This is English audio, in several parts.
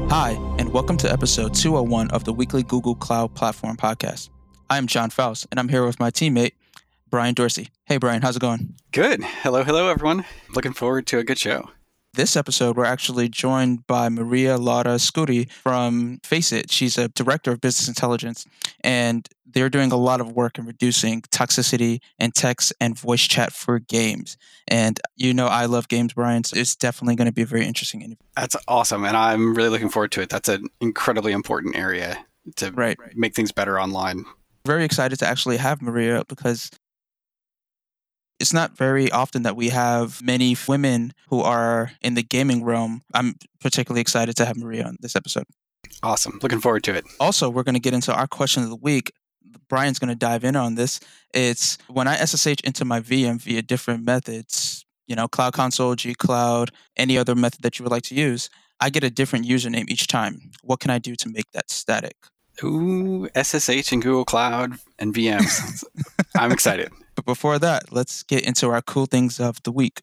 Hi, and welcome to episode 201 of the weekly Google Cloud Platform podcast. I'm John Faust, and I'm here with my teammate, Brian Dorsey. Hey, Brian, how's it going? Good. Hello, everyone. Looking forward to a good show. This episode, we're actually joined by Maria Laura Scudi from Faceit. She's a director of business intelligence, and they're doing a lot of work in reducing toxicity in text and voice chat for games. And you know I love games, Brian, so it's definitely going to be a very interesting interview. That's awesome, and I'm really looking forward to it. That's an incredibly important area to make things better online. Very excited to actually have Maria because it's not very often that we have many women who are in the gaming realm. I'm particularly excited to have Maria on this episode. Awesome. Looking forward to it. Also, we're going to get into our question of the week. Brian's going to dive in on this. It's when I SSH into my VM via different methods, Cloud Console, G-Cloud, any other method that you would like to use, I get a different username each time. What can I do to make that static? Ooh, SSH and Google Cloud and VMs. I'm excited. But before that, let's get into our cool things of the week.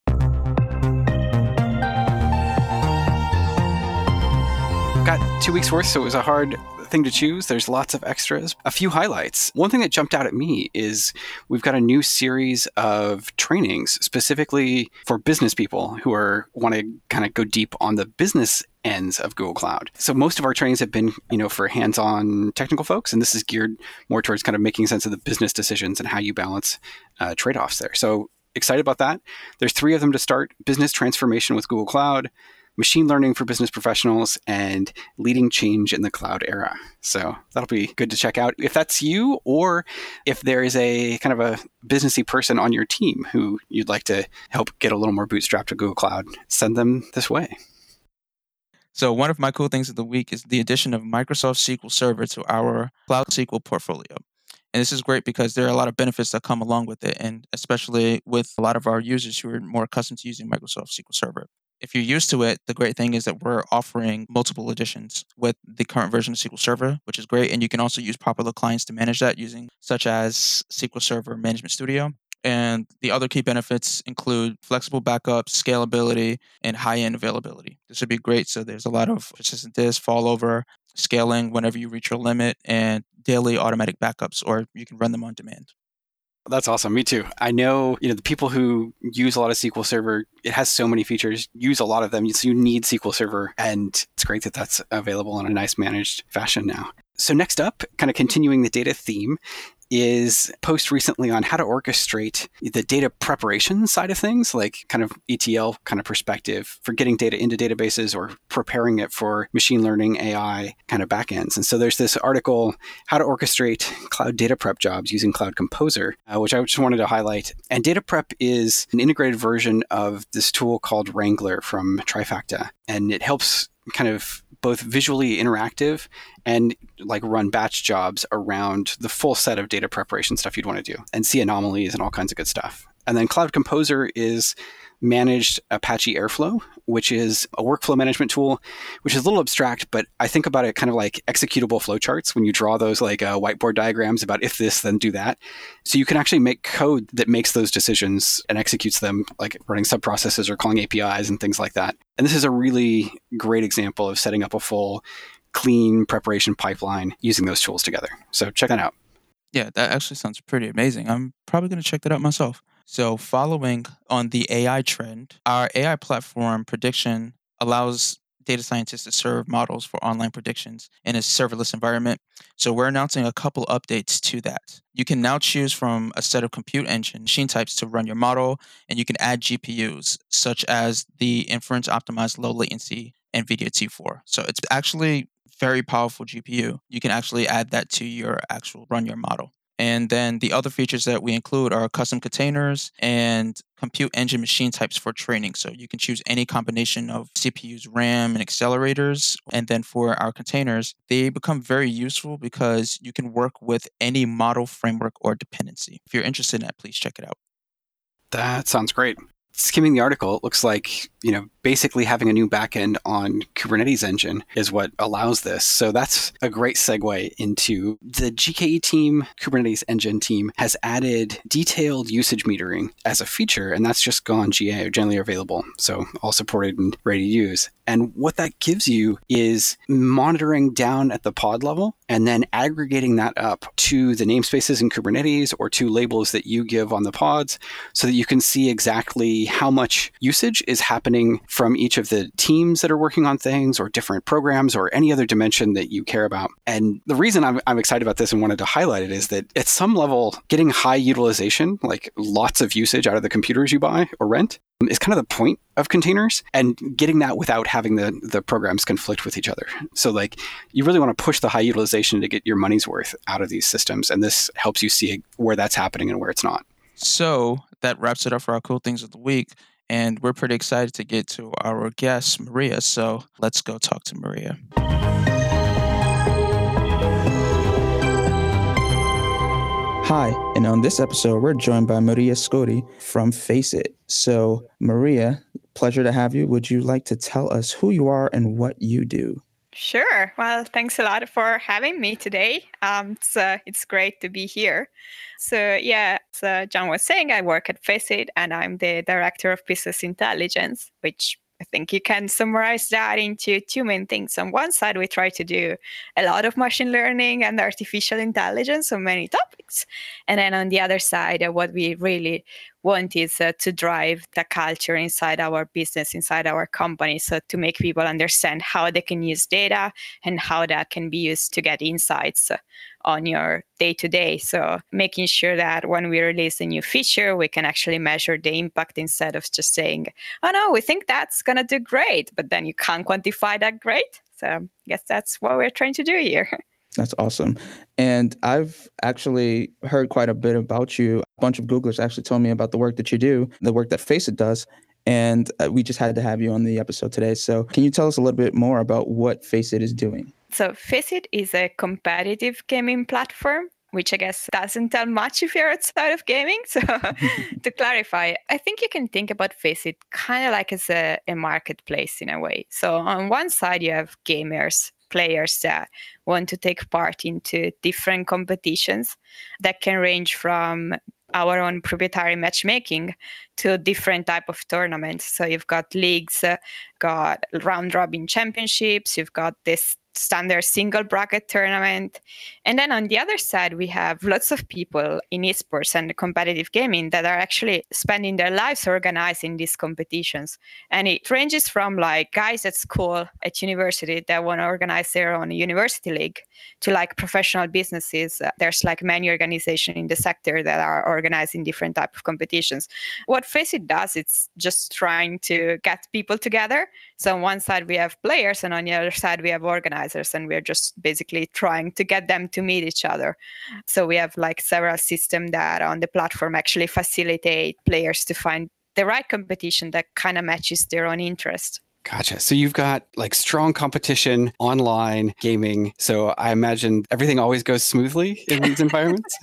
Got 2 weeks worth, so it was a hard thing to choose. There's lots of extras. A few highlights. One thing that jumped out at me is we've got a new series of trainings specifically for business people who want to kind of go deep on the business ends of Google Cloud. So most of our trainings have been, for hands-on technical folks, and this is geared more towards kind of making sense of the business decisions and how you balance trade-offs there. So excited about that. There's 3 of them to start: business transformation with Google Cloud, machine learning for business professionals, and leading change in the cloud era. So that'll be good to check out. If that's you, or if there is a kind of a businessy person on your team who you'd like to help get a little more bootstrapped to Google Cloud, send them this way. So one of my cool things of the week is the addition of Microsoft SQL Server to our Cloud SQL portfolio. And this is great because there are a lot of benefits that come along with it, and especially with a lot of our users who are more accustomed to using Microsoft SQL Server. If you're used to it, the great thing is that we're offering multiple editions with the current version of SQL Server, which is great. And you can also use popular clients to manage that such as SQL Server Management Studio. And the other key benefits include flexible backup, scalability, and high-end availability. This would be great. So there's a lot of persistent disk, failover, scaling whenever you reach your limit, and daily automatic backups, or you can run them on demand. That's awesome. Me too. I know, the people who use a lot of SQL Server, it has so many features, use a lot of them. So you need SQL Server, and it's great that that's available in a nice managed fashion now. So next up, kind of continuing the data theme, is post recently on how to orchestrate the data preparation side of things, like kind of ETL kind of perspective for getting data into databases or preparing it for machine learning, AI kind of backends. And so there's this article, How to Orchestrate Cloud Data Prep Jobs Using Cloud Composer, which I just wanted to highlight. And data prep is an integrated version of this tool called Wrangler from Trifacta. And it helps kind of both visually interactive and like run batch jobs around the full set of data preparation stuff you'd want to do and see anomalies and all kinds of good stuff. And then Cloud Composer is managed Apache Airflow, which is a workflow management tool, which is a little abstract, but I think about it kind of like executable flowcharts when you draw those like whiteboard diagrams about if this, then do that. So you can actually make code that makes those decisions and executes them, like running subprocesses or calling APIs and things like that. And this is a really great example of setting up a full clean preparation pipeline using those tools together. So check that out. Yeah, that actually sounds pretty amazing. I'm probably going to check that out myself. So following on the AI trend, our AI platform Prediction allows data scientists to serve models for online predictions in a serverless environment. So we're announcing a couple updates to that. You can now choose from a set of compute engine machine types to run your model, and you can add GPUs, such as the inference optimized low latency NVIDIA T4. So it's actually very powerful GPU. You can actually add that to your actual run your model. And then the other features that we include are custom containers and compute engine machine types for training. So you can choose any combination of CPUs, RAM, and accelerators. And then for our containers, they become very useful because you can work with any model framework or dependency. If you're interested in that, please check it out. That sounds great. skimming the article, it looks like, basically having a new backend on Kubernetes engine is what allows this. So that's a great segue into the GKE team, Kubernetes engine team has added detailed usage metering as a feature, and that's just gone GA, generally available. So all supported and ready to use. And what that gives you is monitoring down at the pod level and then aggregating that up to the namespaces in Kubernetes or to labels that you give on the pods so that you can see exactly how much usage is happening from each of the teams that are working on things or different programs or any other dimension that you care about. And the reason I'm excited about this and wanted to highlight it is that at some level, getting high utilization, like lots of usage out of the computers you buy or rent, is kind of the point of containers, and getting that without having the programs conflict with each other. So like you really want to push the high utilization to get your money's worth out of these systems. And this helps you see where that's happening and where it's not. So that wraps it up for our cool things of the week. And we're pretty excited to get to our guest, Maria. So let's go talk to Maria. Hi, and on this episode, we're joined by Maria Scotti from Faceit. So, Maria, pleasure to have you. Would you like to tell us who you are and what you do? Sure. Well, thanks a lot for having me today. It's great to be here. So yeah, as John was saying, I work at Faceit and I'm the Director of Business Intelligence, which I think you can summarize that into two main things. On one side, we try to do a lot of machine learning and artificial intelligence on many topics. And then on the other side, what we really want is to drive the culture inside our business, inside our company. So to make people understand how they can use data and how that can be used to get insights on your day-to-day. So making sure that when we release a new feature, we can actually measure the impact instead of just saying, oh no, we think that's going to do great, but then you can't quantify that great. So I guess that's what we're trying to do here. That's awesome. And I've actually heard quite a bit about you. A bunch of Googlers actually told me about the work that you do, the work that Faceit does. And we just had to have you on the episode today. So can you tell us a little bit more about what Faceit is doing? So Faceit is a competitive gaming platform, which I guess doesn't tell much if you're outside of gaming. So to clarify, I think you can think about Faceit kind of like as a marketplace in a way. So on one side, you have gamers, players that want to take part into different competitions that can range from our own proprietary matchmaking to different type of tournaments. So you've got leagues, got round robin championships, you've got this standard single bracket tournament. And then on the other side, we have lots of people in esports and competitive gaming that are actually spending their lives organizing these competitions. And it ranges from like guys at school, at university that want to organize their own university league to like professional businesses. There's like many organizations in the sector that are organizing different type of competitions. What Faceit does, it's just trying to get people together. So on one side, we have players, and on the other side, we have organizers. And we're just basically trying to get them to meet each other. So we have like several systems that on the platform actually facilitate players to find the right competition that kind of matches their own interest. Gotcha. So you've got like strong competition, online gaming. So I imagine everything always goes smoothly in these environments?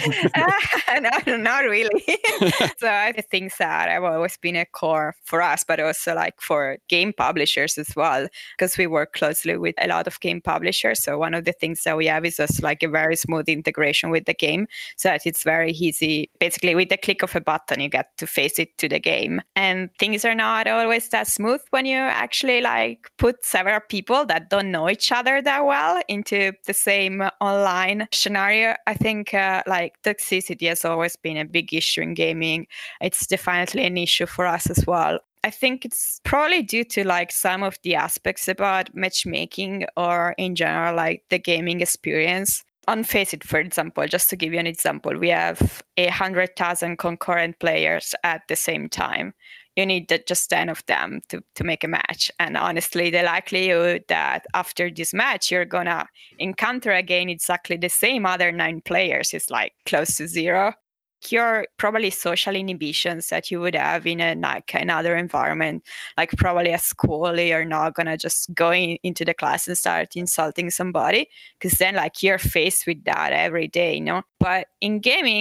No, not really. So I think that have always been a core for us, but also like for game publishers as well, because we work closely with a lot of game publishers. So one of the things that we have is just like a very smooth integration with the game so that it's very easy. Basically, with the click of a button, you get to Faceit to the game. And things are not always that smooth when you actually like put several people that don't know each other that well into the same online scenario. I think like toxicity has always been a big issue in gaming. It's definitely an issue for us as well. I think it's probably due to like some of the aspects about matchmaking or in general like the gaming experience. On Faceit, for example, just to give you an example, we have 100,000 concurrent players at the same time. You need just 10 of them to make a match. And honestly, the likelihood that after this match, you're going to encounter again exactly the same other 9 players is like close to zero. Your probably social inhibitions that you would have in another environment, like probably at school, you're not going to just go into the class and start insulting somebody because then like you're faced with that every day, you know? But in gaming,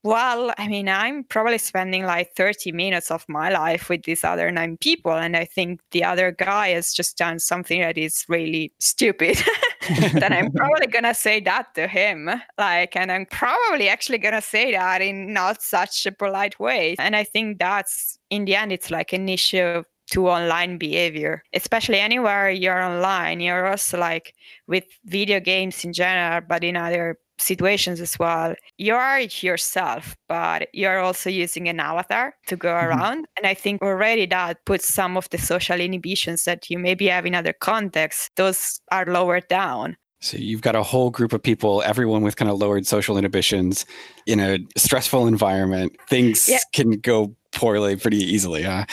Well, I mean, I'm probably spending like 30 minutes of my life with these other 9 people. And I think the other guy has just done something that is really stupid. Then I'm probably going to say that to him. And I'm probably actually going to say that in not such a polite way. And I think that's, in the end, it's like an issue to online behavior, especially anywhere you're online. You're also like with video games in general, but in other situations as well. You are yourself, but you're also using an avatar to go around. And I think already that puts some of the social inhibitions that you maybe have in other contexts, those are lowered down. So you've got a whole group of people, everyone with kind of lowered social inhibitions in a stressful environment. Things can go poorly pretty easily, huh?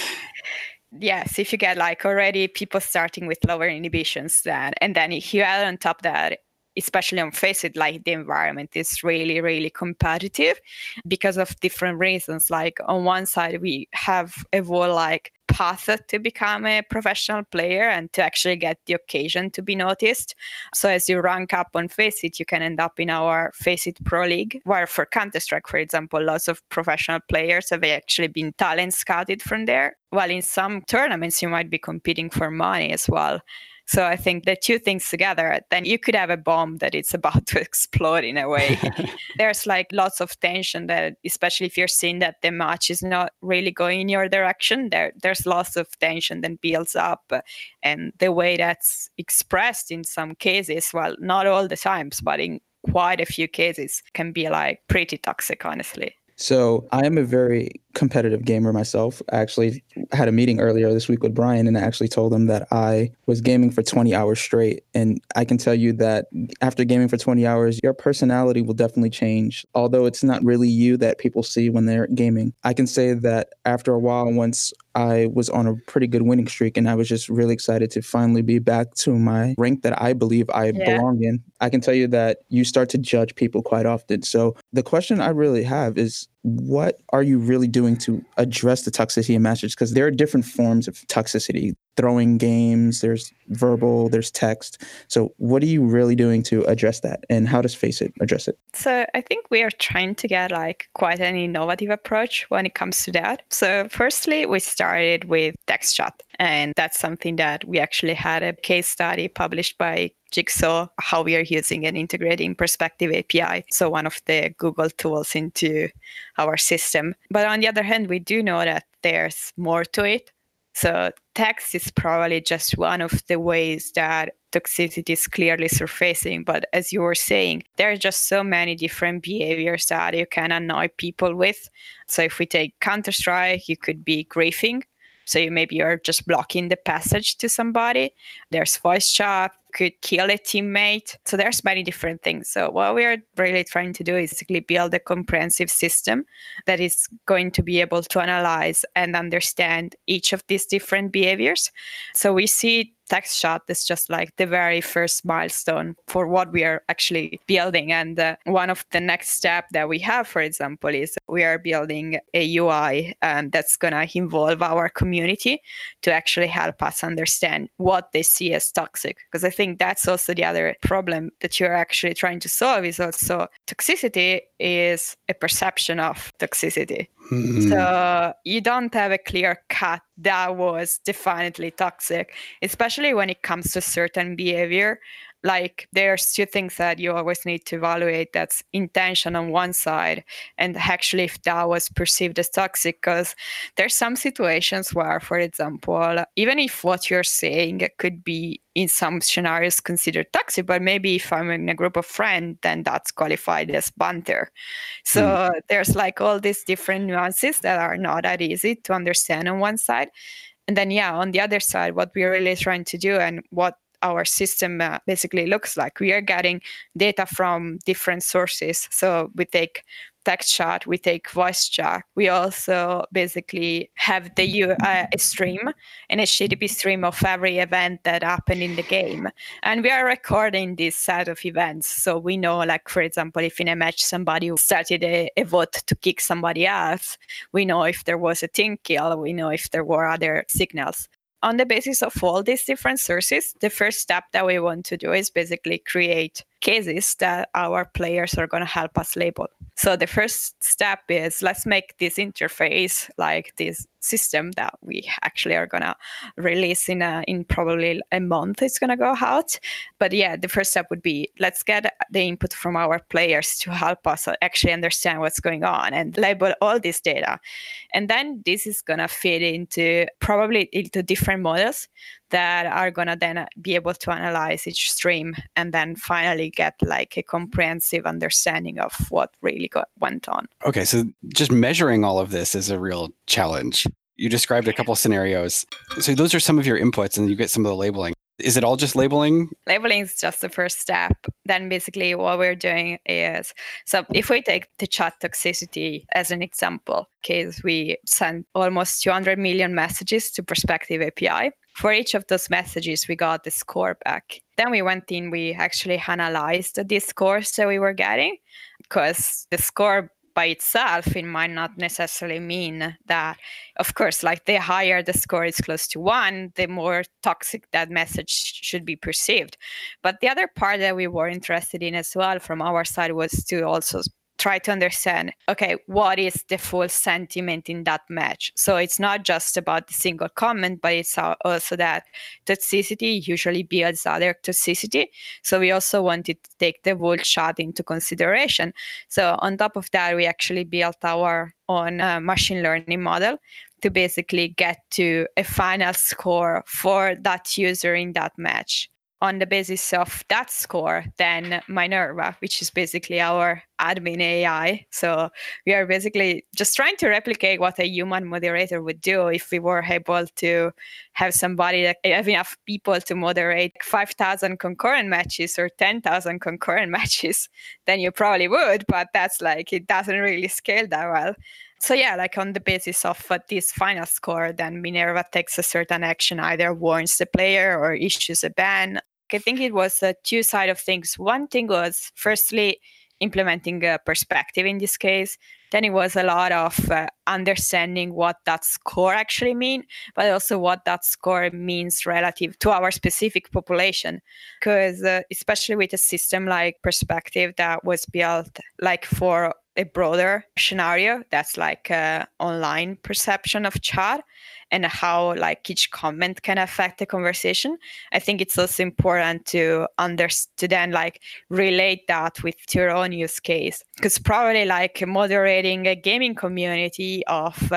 Yes, if you get like already people starting with lower inhibitions, and then if you add on top that, especially on FACEIT, like the environment is really, really competitive because of different reasons. Like on one side, we have a whole like path to become a professional player and to actually get the occasion to be noticed. So as you rank up on FACEIT, you can end up in our FACEIT Pro League, where for Counter-Strike, for example, lots of professional players have actually been talent scouted from there. While in some tournaments, you might be competing for money as well. So I think the two things together, then you could have a bomb that it's about to explode in a way. There's like lots of tension that, especially if you're seeing that the match is not really going in your direction, there's lots of tension that builds up. And the way that's expressed in some cases, well, not all the times, but in quite a few cases, can be like pretty toxic, honestly. So I am a very competitive gamer myself. I actually had a meeting earlier this week with Brian, and I actually told him that I was gaming for 20 hours straight. And I can tell you that after gaming for 20 hours, your personality will definitely change. Although it's not really you that people see when they're gaming. I can say that after a while, once I was on a pretty good winning streak, and I was just really excited to finally be back to my rank that I believe I belong in. I can tell you that you start to judge people quite often. So the question I really have is, what are you really doing to address the toxicity in matches? Because there are different forms of toxicity. Throwing games, there's verbal, there's text. So what are you really doing to address that? And how does FACEIT address it? So I think we are trying to get like quite an innovative approach when it comes to that. So firstly, we started with text chat. And that's something that we actually had a case study published by Jigsaw, how we are using and integrating Perspective API. So one of the Google tools into our system. But on the other hand, we do know that there's more to it. So text is probably just one of the ways that toxicity is clearly surfacing. But as you were saying, there are just so many different behaviors that you can annoy people with. So if we take Counter-Strike, you could be griefing. So maybe you're just blocking the passage to somebody. There's voice chat, could kill a teammate. So there's many different things. So what we're really trying to do is basically build a comprehensive system that is going to be able to analyze and understand each of these different behaviors. So we see text chat is just like the very first milestone for what we are actually building. And one of the next step that we have, for example, is we are building a UI that's going to involve our community to actually help us understand what they see as toxic. Because I think that's also the other problem that you're actually trying to solve is also toxicity is a perception of toxicity. So you don't have a clear cut that was definitely toxic, especially when it comes to certain behavior. Like there's two things that you always need to evaluate. That's intention on one side and actually if that was perceived as toxic, because there's some situations where, for example, even if what you're saying could be in some scenarios considered toxic, but maybe if I'm in a group of friends, then that's qualified as banter. So there's like all these different nuances that are not that easy to understand on one side. And then, on the other side, what we're really trying to do and what our system basically looks like. We are getting data from different sources. So we take text chat, we take voice chat. We also basically have a stream, an HTTP stream of every event that happened in the game. And we are recording this set of events. So we know, like, for example, if in a match somebody started a vote to kick somebody else, we know if there was a team kill, we know if there were other signals. On the basis of all these different sources, the first step that we want to do is basically create cases that our players are going to help us label. So the first step is let's make this interface, like this system that we actually are going to release in probably a month, it's going to go out. But yeah, the first step would be let's get the input from our players to help us actually understand what's going on and label all this data. And then this is going to feed into different models that are going to then be able to analyze each stream and then finally get like a comprehensive understanding of what really went on. Okay, so just measuring all of this is a real challenge. You described a couple of scenarios. So those are some of your inputs and you get some of the labeling. Is it all just labeling? Labeling is just the first step. Then basically what we're doing is, so if we take the chat toxicity as an example, because we sent almost 200 million messages to Perspective API. For each of those messages, we got the score back. Then we went in, we actually analyzed the scores that we were getting, because the score by itself, it might not necessarily mean that, of course, like the higher the score is close to 1, the more toxic that message should be perceived. But the other part that we were interested in as well from our side was to also try to understand, okay, what is the full sentiment in that match? So it's not just about the single comment, but it's also that toxicity usually builds other toxicity. So we also wanted to take the whole chat into consideration. So on top of that, we actually built our own machine learning model to basically get to a final score for that user in that match. On the basis of that score, then Minerva, which is basically our admin AI. So we are basically just trying to replicate what a human moderator would do if we were able to have somebody that have enough people to moderate 5,000 concurrent matches or 10,000 concurrent matches. Then you probably would, but that's like, it doesn't really scale that well. So yeah, like on the basis of this final score, then Minerva takes a certain action, either warns the player or issues a ban. I think it was two sides of things. One thing was firstly implementing a perspective in this case. Then it was a lot of understanding what that score actually means, but also what that score means relative to our specific population. Because especially with a system like Perspective that was built like for a broader scenario, that's like online perception of chat and how like each comment can affect the conversation. I think it's also important to then like relate that with your own use case, because probably like moderating a gaming community of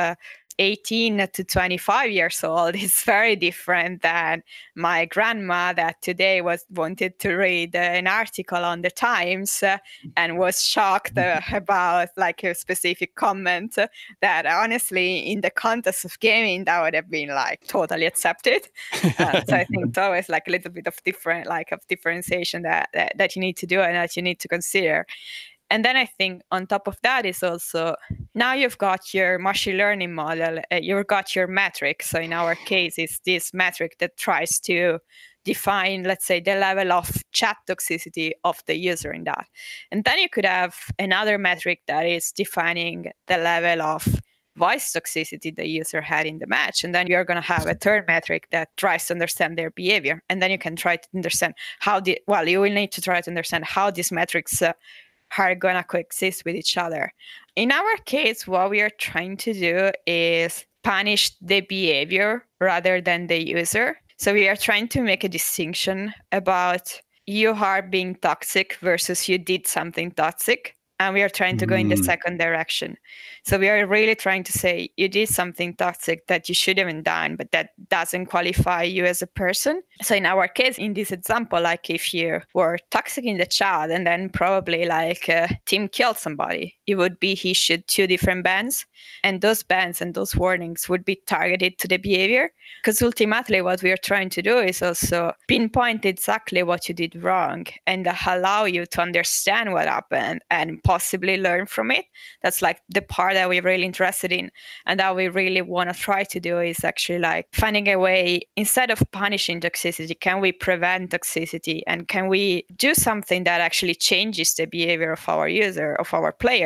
18 to 25 years old is very different than my grandma that today wanted to read an article on the Times and was shocked about like a specific comment that honestly in the context of gaming that would have been like totally accepted. So I think it's always like a little bit of differentiation that you need to do and that you need to consider. And then I think on top of that is also, now you've got your machine learning model, you've got your metric. So in our case, it's this metric that tries to define, let's say, the level of chat toxicity of the user in that. And then you could have another metric that is defining the level of voice toxicity the user had in the match. And then you're going to have a third metric that tries to understand their behavior. And then you can try to understand you will need to try to understand how these metrics are going to coexist with each other. In our case, what we are trying to do is punish the behavior rather than the user. So we are trying to make a distinction about you are being toxic versus you did something toxic. And we are trying to go in the second direction. So we are really trying to say you did something toxic that you should have done, but that doesn't qualify you as a person. So in our case, in this example, like if you were toxic in the chat and then probably like Tim killed somebody, you would be issued 2 different bans. And those bans and those warnings would be targeted to the behavior. Because ultimately what we are trying to do is also pinpoint exactly what you did wrong and allow you to understand what happened and possibly learn from it. That's like the part that we're really interested in. And that we really want to try to do is actually like finding a way, instead of punishing toxicity, can we prevent toxicity? And can we do something that actually changes the behavior of our user, of our players?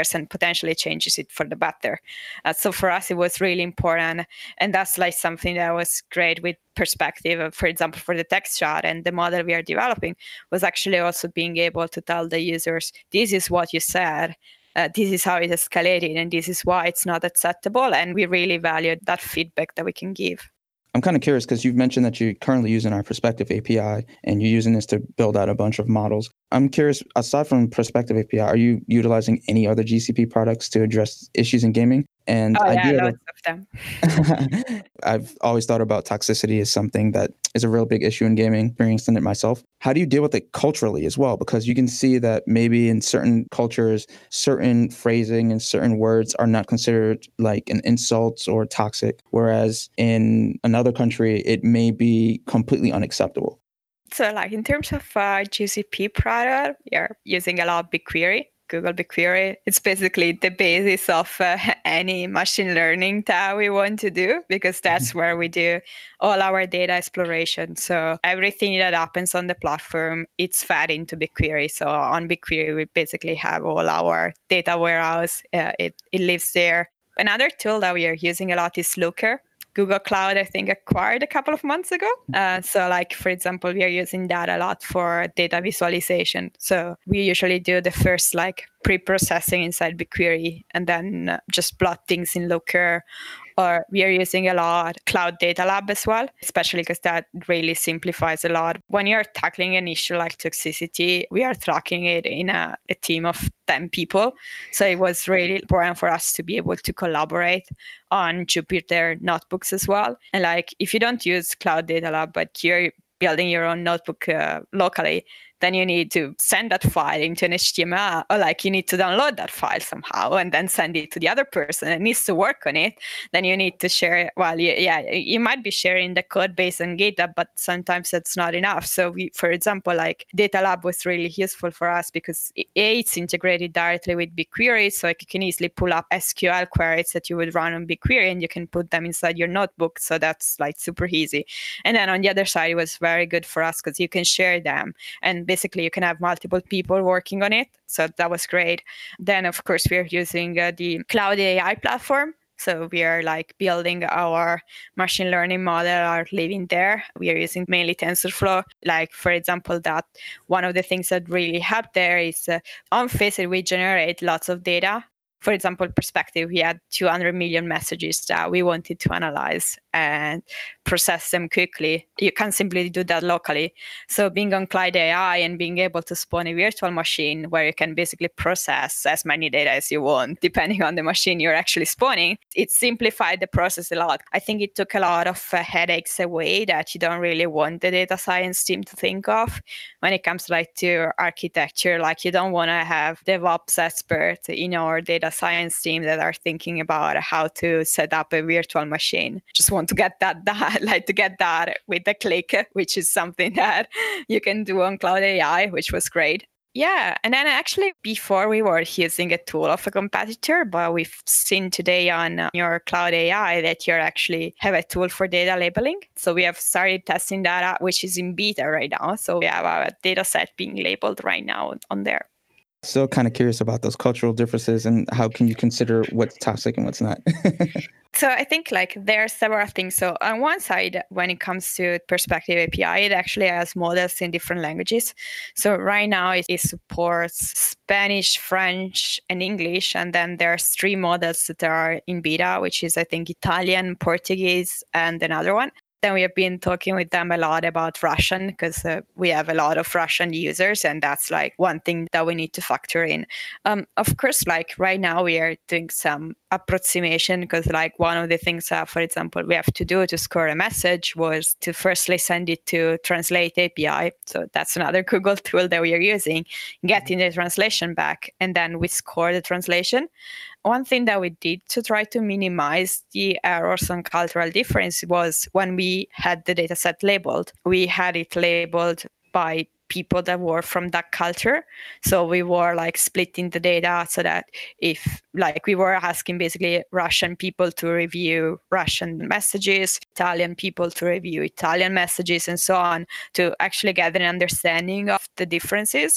years and potentially changes it for the better. So for us, it was really important. And that's like something that was great with Perspective. For example, for the text chat and the model we are developing was actually also being able to tell the users, this is what you said. This is how it escalated, and this is why it's not acceptable. And we really valued that feedback that we can give. I'm kind of curious because you've mentioned that you're currently using our Perspective API and you're using this to build out a bunch of models. I'm curious, aside from Perspective API, are you utilizing any other GCP products to address issues in gaming? And lots of them. I've always thought about toxicity as something that is a real big issue in gaming, experiencing it myself. How do you deal with it culturally as well? Because you can see that maybe in certain cultures, certain phrasing and certain words are not considered like an insult or toxic, whereas in another country, it may be completely unacceptable. So like in terms of GCP product, we are using a lot of BigQuery. Google BigQuery. It's basically the basis of any machine learning that we want to do, because that's where we do all our data exploration. So everything that happens on the platform, it's fed into BigQuery. So on BigQuery, we basically have all our data warehouse. It lives there. Another tool that we are using a lot is Looker. Google Cloud, I think, acquired a couple of months ago. So like, for example, we are using that a lot for data visualization. So we usually do the first like pre-processing inside BigQuery and then just plot things in Looker. Or we are using a lot Cloud Data Lab as well, especially because that really simplifies a lot. When you're tackling an issue like toxicity, we are tracking it in a team of 10 people. So it was really important for us to be able to collaborate on Jupyter notebooks as well. And like, if you don't use Cloud Data Lab, but you're building your own notebook locally, then you need to send that file into an HTML, or like you need to download that file somehow and then send it to the other person that needs to work on it. Then you need to share, you might be sharing the code base on GitHub, but sometimes that's not enough. So we, for example, like Data Lab was really useful for us because it's integrated directly with BigQuery. So like you can easily pull up SQL queries that you would run on BigQuery and you can put them inside your notebook. So that's like super easy. And then on the other side, it was very good for us because you can share them. And basically you can have multiple people working on it. So that was great. Then, of course, we are using the Cloud AI platform. So we are like building our machine learning model, are living there. We are using mainly TensorFlow. Like, for example, that one of the things that really helped there is on Faceit, we generate lots of data. For example, Perspective, we had 200 million messages that we wanted to analyze and process them quickly. You can't simply do that locally. So being on Cloud AI and being able to spawn a virtual machine where you can basically process as many data as you want, depending on the machine you're actually spawning, it simplified the process a lot. I think it took a lot of headaches away that you don't really want the data science team to think of when it comes like to architecture. Like you don't want to have DevOps experts in our data science team that are thinking about how to set up a virtual machine. Just want to get that with a click, which is something that you can do on Cloud AI, which was great. Yeah, and then actually before we were using a tool of a competitor, but we've seen today on your Cloud AI that you actually have a tool for data labeling. So we have started testing that out, which is in beta right now. So we have our data set being labeled right now on there. So kind of curious about those cultural differences and how can you consider what's toxic and what's not? So I think like there are several things. So on one side, when it comes to Perspective API, it actually has models in different languages. So right now it supports Spanish, French, and English. And then there's 3 models that are in beta, which is I think Italian, Portuguese, and another one. Then we have been talking with them a lot about Russian because we have a lot of Russian users, and that's like one thing that we need to factor in. Of course, like right now we are doing some approximation because like one of the things that, for example, we have to do to score a message was to firstly send it to Translate API. So that's another Google tool that we are using, getting the translation back, and then we score the translation. One thing that we did to try to minimize the errors on cultural difference was when we had the data set labeled, we had it labeled by people that were from that culture. So we were like splitting the data so that if like we were asking basically Russian people to review Russian messages, Italian people to review Italian messages, and so on, to actually get an understanding of the differences.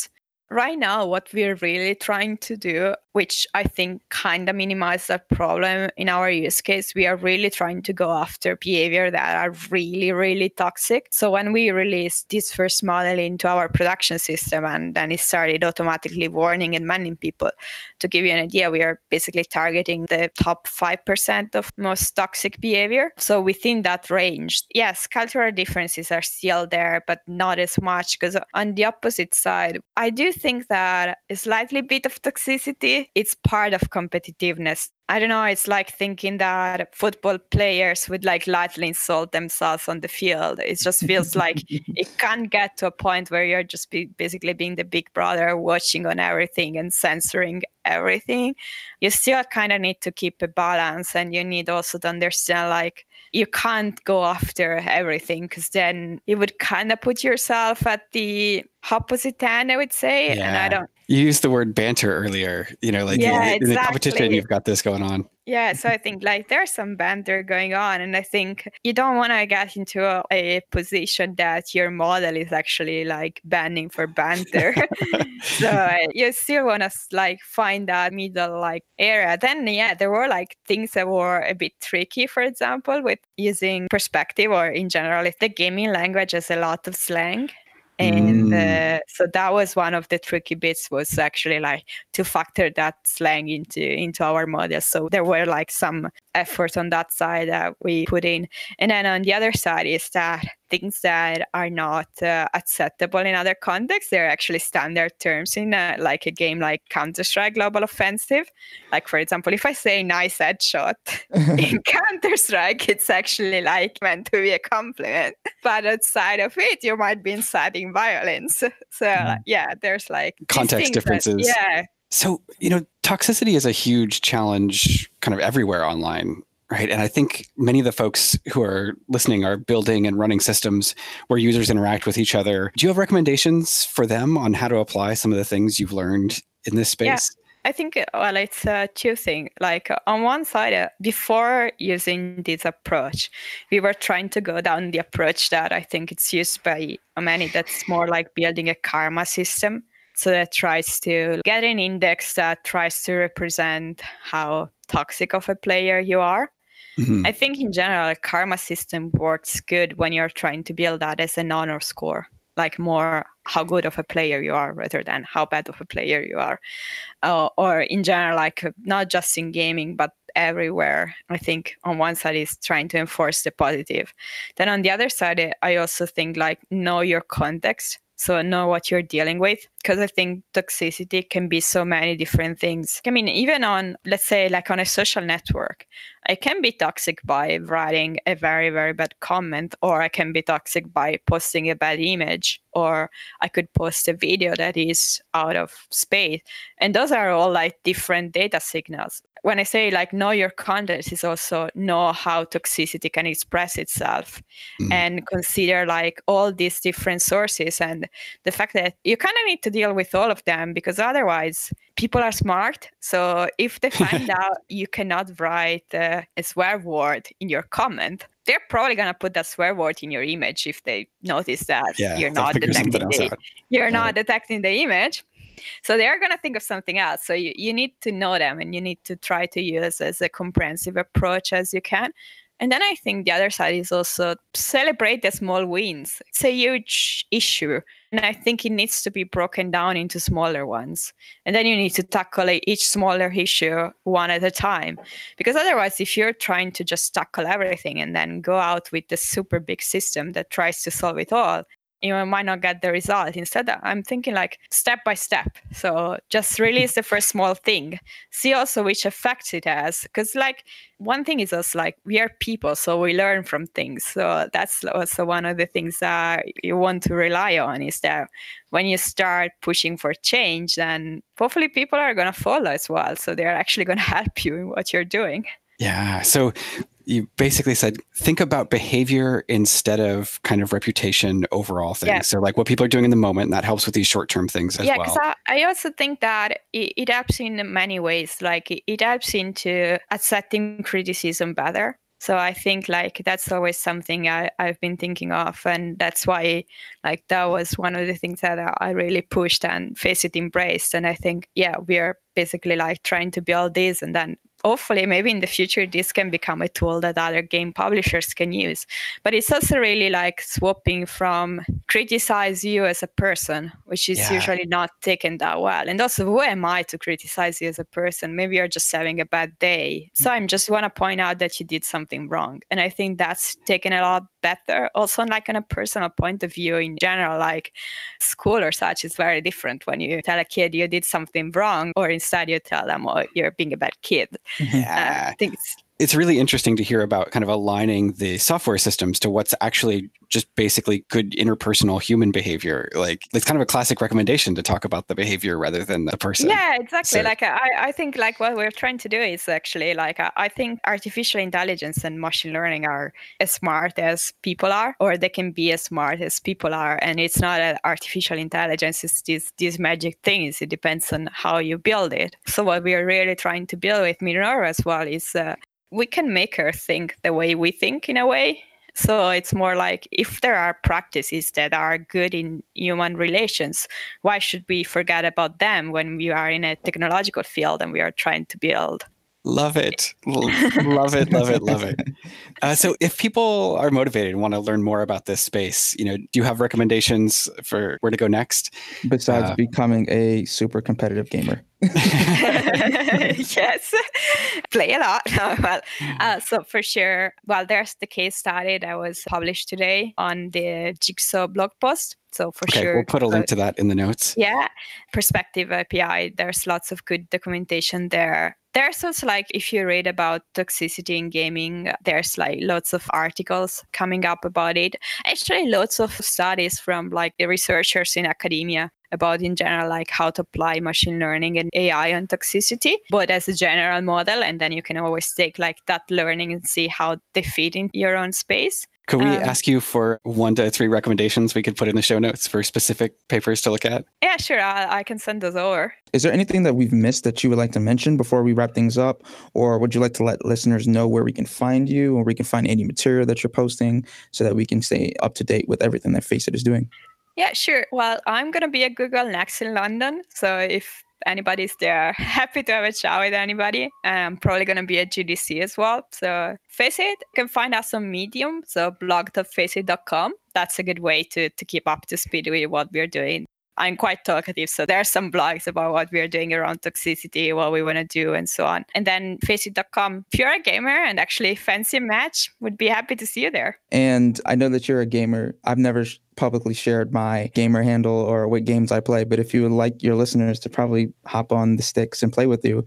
right now, what we're really trying to do, which I think kind of minimizes that problem in our use case, we are really trying to go after behavior that are really, really toxic. So when we released this first model into our production system, and then it started automatically warning and banning people, to give you an idea, we are basically targeting the top 5% of most toxic behavior. So within that range, yes, cultural differences are still there, but not as much, because on the opposite side, I do think that a slightly bit of toxicity, it's part of competitiveness. I don't know, it's like thinking that football players would like lightly insult themselves on the field. It just feels like it can't get to a point where you're just basically being the big brother watching on everything and censoring everything. You still kind of need to keep a balance, and you need also to understand like you can't go after everything, because then you would kind of put yourself at the opposite end, I would say. Yeah. And I don't. You used the word banter earlier, in the competition, you've got this going on. Yeah, so I think like there's some banter going on, and I think you don't want to get into a position that your model is actually like banning for banter. So you still want to like find that middle like area. Then yeah, there were like things that were a bit tricky, for example, with using perspective, or in general, if the gaming language has a lot of slang. And so that was one of the tricky bits, was actually like to factor that slang into our model. So there were like some effort on that side that we put in. And then on the other side is that things that are not acceptable in other contexts, they're actually standard terms in like a game like Counter-Strike Global Offensive. Like, for example, if I say nice headshot in Counter-Strike, it's actually like meant to be a compliment. But outside of it, you might be inciting violence. So yeah, there's like context differences. Yeah. So, toxicity is a huge challenge kind of everywhere online, right? And I think many of the folks who are listening are building and running systems where users interact with each other. Do you have recommendations for them on how to apply some of the things you've learned in this space? Yeah. I think, well, it's two things. Like on one side, before using this approach, we were trying to go down the approach that I think it's used by many, that's more like building a karma system. So that tries to get an index that tries to represent how toxic of a player you are. Mm-hmm. I think in general, a karma system works good when you're trying to build that as an honor score, like more how good of a player you are rather than how bad of a player you are. Or in general, like not just in gaming, but everywhere. I think on one side is trying to enforce the positive. Then on the other side, I also think like know your context. So know what you're dealing with, because I think toxicity can be so many different things. I mean, even on, let's say, like on a social network, I can be toxic by writing a very, very bad comment, or I can be toxic by posting a bad image, or I could post a video that is out of space. And those are all like different data signals. When I say like know your context, is also know how toxicity can express itself and consider like all these different sources, and the fact that you kind of need to deal with all of them, because otherwise people are smart. So if they find out you cannot write a swear word in your comment, they're probably going to put that swear word in your image if they notice that you're not detecting the image. So they're going to think of something else. So you need to know them, and you need to try to use as a comprehensive approach as you can. And then I think the other side is also celebrate the small wins. It's a huge issue. And I think it needs to be broken down into smaller ones. And then you need to tackle each smaller issue one at a time. Because otherwise, if you're trying to just tackle everything and then go out with the super big system that tries to solve it all, you might not get the result. Instead, I'm thinking like step by step. So just release the first small thing. See also which effects it has. Because like one thing is us, like we are people, so we learn from things. So that's also one of the things that you want to rely on, is that when you start pushing for change, then hopefully people are going to follow as well. So they're actually going to help you in what you're doing. Yeah. So you basically said, think about behavior instead of kind of reputation overall things. Yeah. So like what people are doing in the moment, and that helps with these short-term things as well. Yeah, because I also think that it helps in many ways. Like it helps into accepting criticism better. So I think like that's always something I've been thinking of. And that's why like that was one of the things that I really pushed and Faceit embraced. And I think, yeah, we are basically like trying to build this, and then hopefully maybe in the future this can become a tool that other game publishers can use. But it's also really like swapping from criticize you as a person, which is usually not taken that well. And also, who am I to criticize you as a person? Maybe you're just having a bad day. So I just want to point out that you did something wrong. And I think that's taken a lot better. Also, like on a personal point of view in general, like school or such is very different when you tell a kid you did something wrong, or instead you tell them, oh, you're being a bad kid. Yeah. I think it's really interesting to hear about kind of aligning the software systems to what's actually just basically good interpersonal human behavior. Like it's kind of a classic recommendation to talk about the behavior rather than the person. Yeah, exactly. So, like I think like what we're trying to do is actually like I think artificial intelligence and machine learning are as smart as people are, or they can be as smart as people are. And it's not an artificial intelligence, it's these magic things. It depends on how you build it. So what we are really trying to build with Minerva as well is we can make her think the way we think in a way. So it's more like if there are practices that are good in human relations, why should we forget about them when we are in a technological field and we are trying to build? Love it. Love it. Love it. Love it. So if people are motivated and want to learn more about this space, do you have recommendations for where to go next? Besides becoming a super competitive gamer. Yes, play a lot. So for sure, there's the case study that was published today on the Jigsaw blog post. So for sure, we'll put a link to that in the notes. Yeah, Perspective API. There's lots of good documentation there. There's also like, if you read about toxicity in gaming, there's like lots of articles coming up about it. Actually, lots of studies from like the researchers in academia about in general, like how to apply machine learning and AI on toxicity, but as a general model. And then you can always take like that learning and see how they fit in your own space. Could we ask you for 1 to 3 recommendations we could put in the show notes for specific papers to look at? Yeah, sure. I can send those over. Is there anything that we've missed that you would like to mention before we wrap things up? Or would you like to let listeners know where we can find you, or we can find any material that you're posting so that we can stay up to date with everything that Faceit is doing? Yeah, sure. Well, I'm going to be at Google Next in London. So if anybody's there, happy to have a chat with anybody. I'm probably going to be at GDC as well. So Faceit, you can find us on Medium, so blog.faceit.com. That's a good way to keep up to speed with what we're doing. I'm quite talkative, so there are some blogs about what we're doing around toxicity, what we want to do, and so on. And then Faceit.com. If you're a gamer and actually fancy a match, would be happy to see you there. And I know that you're a gamer. I've never publicly shared my gamer handle or what games I play, but if you would like your listeners to probably hop on the sticks and play with you,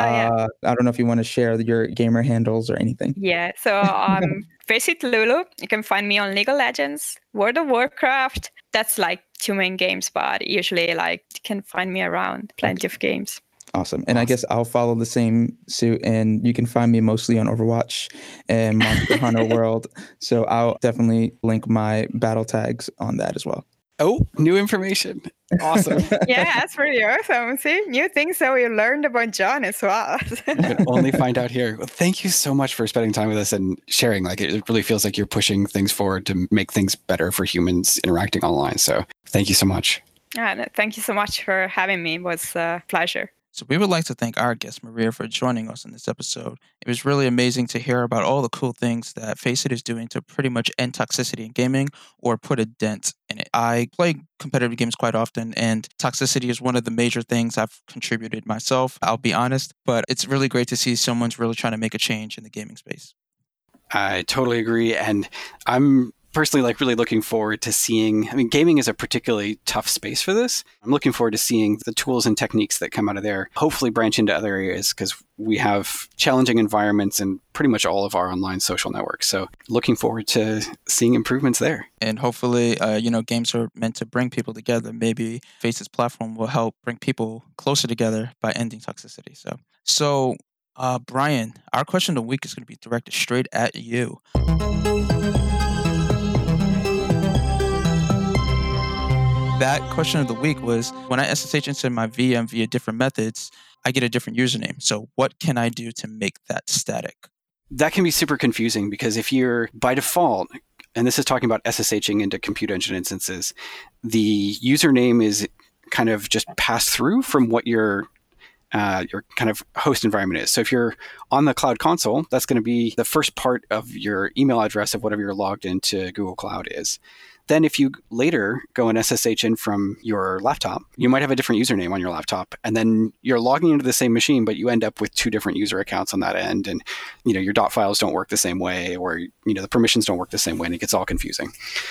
I don't know if you want to share your gamer handles or anything. Yeah, so Faceit Lulu. You can find me on League of Legends, World of Warcraft. That's like 2 main games, but usually like you can find me around plenty of games. Awesome. And I guess I'll follow the same suit, and you can find me mostly on Overwatch and Monster Hunter World. So I'll definitely link my battle tags on that as well. Oh, new information. Awesome. Yeah, that's pretty awesome. See, new things that we learned about John as well. You can only find out here. Well, thank you so much for spending time with us and sharing. Like, it really feels like you're pushing things forward to make things better for humans interacting online. So thank you so much. Thank you so much for having me. It was a pleasure. So we would like to thank our guest, Maria, for joining us in this episode. It was really amazing to hear about all the cool things that Faceit is doing to pretty much end toxicity in gaming or put a dent in it. I play competitive games quite often, and toxicity is one of the major things I've contributed myself, I'll be honest, but it's really great to see someone's really trying to make a change in the gaming space. I totally agree. And I'm personally really looking forward to seeing, gaming is a particularly tough space for this. I'm looking forward to seeing the tools and techniques that come out of there, hopefully branch into other areas, because we have challenging environments in pretty much all of our online social networks. So looking forward to seeing improvements there. And hopefully, games are meant to bring people together. Maybe Faceit's platform will help bring people closer together by ending toxicity. So Brian, our question of the week is going to be directed straight at you. That question of the week was, when I SSH into my VM via different methods, I get a different username. So what can I do to make that static? that can be super confusing because if you're by default, and this is talking about SSHing into Compute Engine instances, the username is kind of just passed through from what your kind of host environment is. So if you're on the Cloud Console, that's going to be the first part of your email address of whatever you're logged into Google Cloud is. Then if you later go and SSH in from your laptop, you might have a different username on your laptop, and then you're logging into the same machine, but you end up with two different user accounts on that end, and your dot files don't work the same way, or the permissions don't work the same way, and it gets all confusing.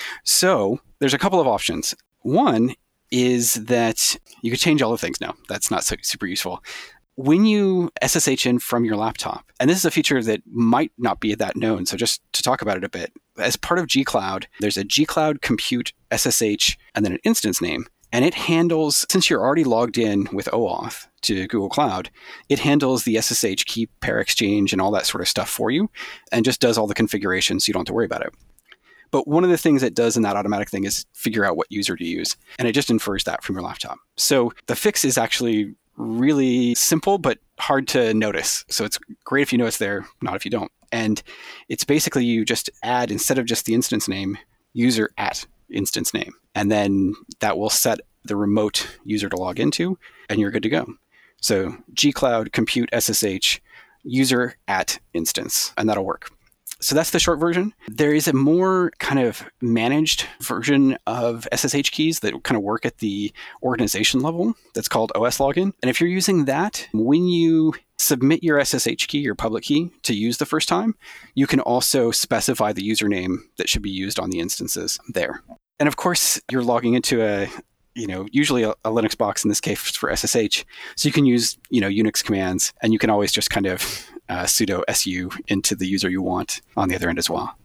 So there's a couple of options. One is that you could change all the things. No, that's not super useful. When you SSH in from your laptop, and this is a feature that might not be that known, so just to talk about it a bit, as part of gCloud, there's a gCloud Compute SSH and then an instance name, and it handles, since you're already logged in with OAuth to Google Cloud, it handles the SSH key pair exchange and all that sort of stuff for you, and just does all the configurations so you don't have to worry about it. But one of the things it does in that automatic thing is figure out what user to use, and it just infers that from your laptop. So the fix is actually really simple, but hard to notice. So it's great if you know it's there, not if you don't. And it's basically you just add, instead of just the instance name, user at instance name. And then that will set the remote user to log into, and you're good to go. So gCloud Compute SSH user at instance, and that'll work. So that's the short version. There is a more kind of managed version of SSH keys that kind of work at the organization level that's called OS Login. And if you're using that, when you submit your SSH key, your public key, to use the first time, you can also specify the username that should be used on the instances there. And of course, you're logging into usually a Linux box in this case for SSH. So you can use, Unix commands, and you can always just kind of sudo su into the user you want on the other end as well.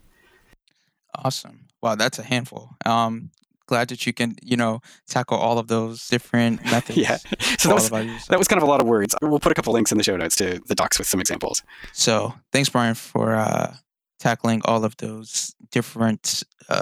Awesome. Wow, that's a handful. Glad that you can, tackle all of those different methods. Yeah. So that was kind of a lot of words. We'll put a couple links in the show notes to the docs with some examples. So thanks, Brian, for tackling all of those different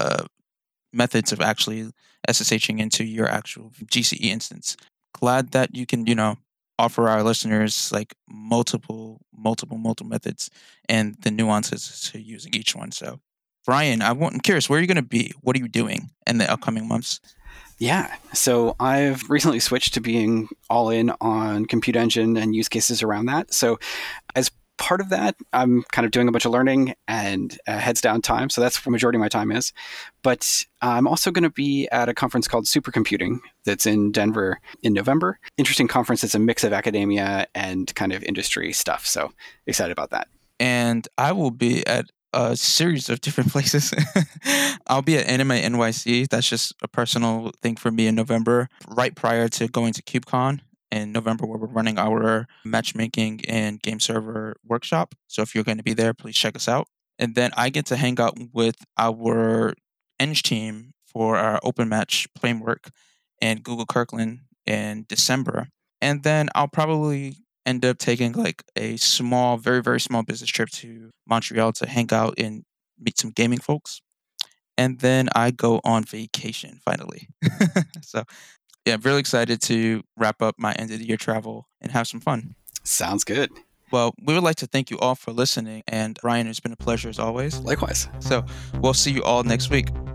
methods of actually SSHing into your actual GCE instance. Glad that you can, offer our listeners like multiple methods and the nuances to using each one. So, Brian, I'm curious, where are you going to be? What are you doing in the upcoming months? Yeah. So I've recently switched to being all in on Compute Engine and use cases around that. So as part of that, I'm kind of doing a bunch of learning and heads down time. So that's where the majority of my time is. But I'm also going to be at a conference called Supercomputing that's in Denver in November. Interesting conference. It's a mix of academia and kind of industry stuff. So excited about that. And I will be at a series of different places. I'll be at Anime NYC. That's just a personal thing for me in November, right prior to going to KubeCon in November, where we're running our matchmaking and game server workshop. So if you're going to be there, please check us out. And then I get to hang out with our Eng team for our open match framework in Google Kirkland in December. And then I'll probably end up taking like a small, very, very small business trip to Montreal to hang out and meet some gaming folks. And then I go on vacation finally. So yeah, I'm really excited to wrap up my end of the year travel and have some fun. Sounds good. Well, we would like to thank you all for listening. And Ryan, it's been a pleasure as always. Likewise. So we'll see you all next week.